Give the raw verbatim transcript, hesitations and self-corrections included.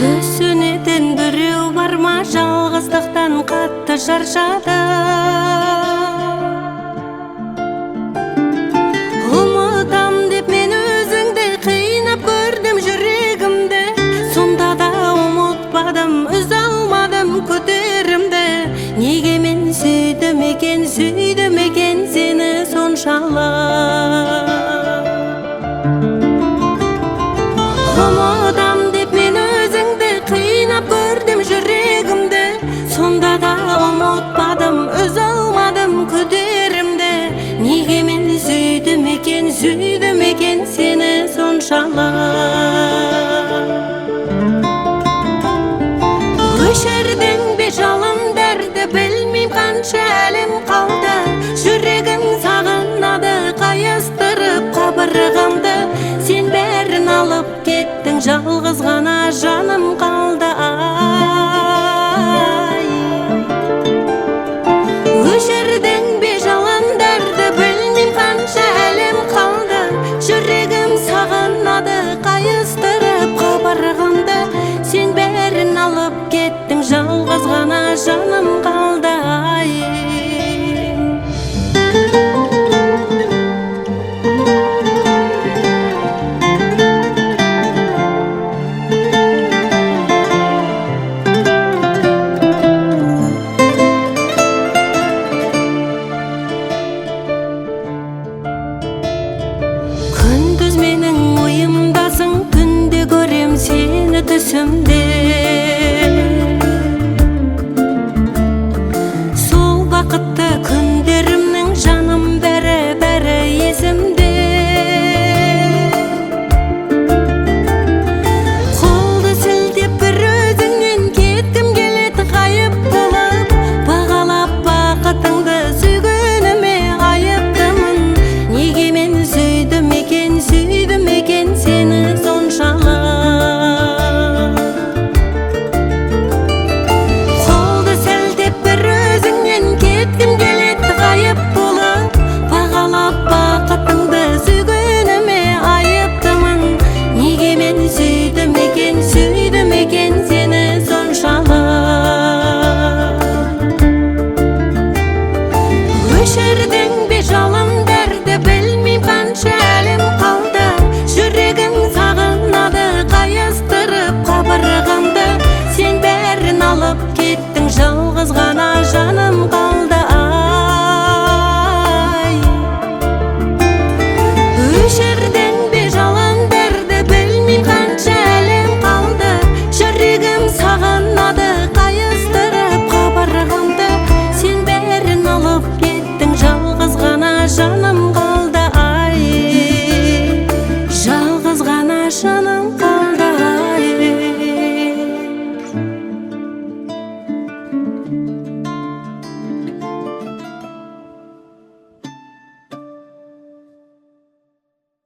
Түсінетін біреу бар ма, жалғыздықтан қатты шаршады. Ұмытам деп мен өзіңді қинап көрдім жүрегімді, сонда да ұмытпадым, үзе алмадым көтерімді. Неге мен сүйдім екен, сүйдім екен сені соншалық. Ұмытам деп мен өзіңді қинап көрдім жүрегімді, сонда да ұмытпадым, үзе алмадым көтерімді. Неге мен сүйдім екен, сүйдім екен сені соншалық. Өшірдің бе жалындарды, білмейм қанша әлім қалды. Жүрегім сағынады, қайыстырып қабырғамды. Сен бәрін алып кеттің, жалғыз ғана жаным қалды. Ай, өшірдің бе жалындарды, білмейм қанша әлім қалды. Жүрегім сағынады, қайыстырып қабырғамды. Сен бәрін алып кеттің, жалғыз ғана жаным қалды. Ай, күндіз менің ойымдасың, түнде көрем сені түсімде.